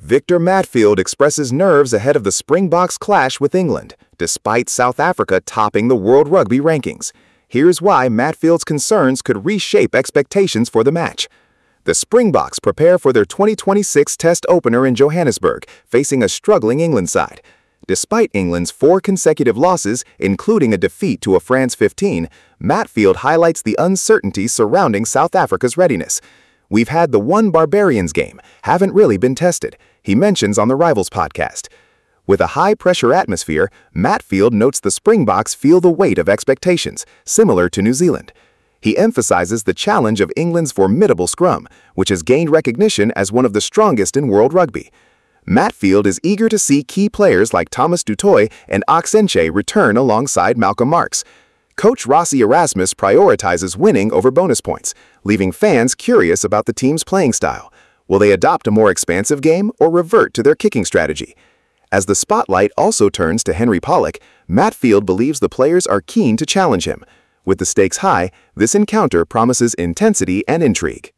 Victor Matfield expresses nerves ahead of the Springboks clash with England, despite South Africa topping the World Rugby rankings. Here's why Matfield's concerns could reshape expectations for the match. The Springboks prepare for their 2026 Test opener in Johannesburg, facing a struggling England side. Despite England's 4 consecutive losses, including a defeat to a France 15, Matfield highlights the uncertainty surrounding South Africa's readiness. "We've had the one Barbarians game, haven't really been tested," he mentions on the Rivals podcast. With a high-pressure atmosphere, Matfield notes the Springboks feel the weight of expectations, similar to New Zealand. He emphasizes the challenge of England's formidable scrum, which has gained recognition as one of the strongest in world rugby. Matfield is eager to see key players like Thomas du Toit and Oxenche return alongside Malcolm Marx. Coach Rossi Erasmus prioritizes winning over bonus points, leaving fans curious about the team's playing style. Will they adopt a more expansive game or revert to their kicking strategy? As the spotlight also turns to Henry Pollock, Matfield believes the players are keen to challenge him. With the stakes high, this encounter promises intensity and intrigue.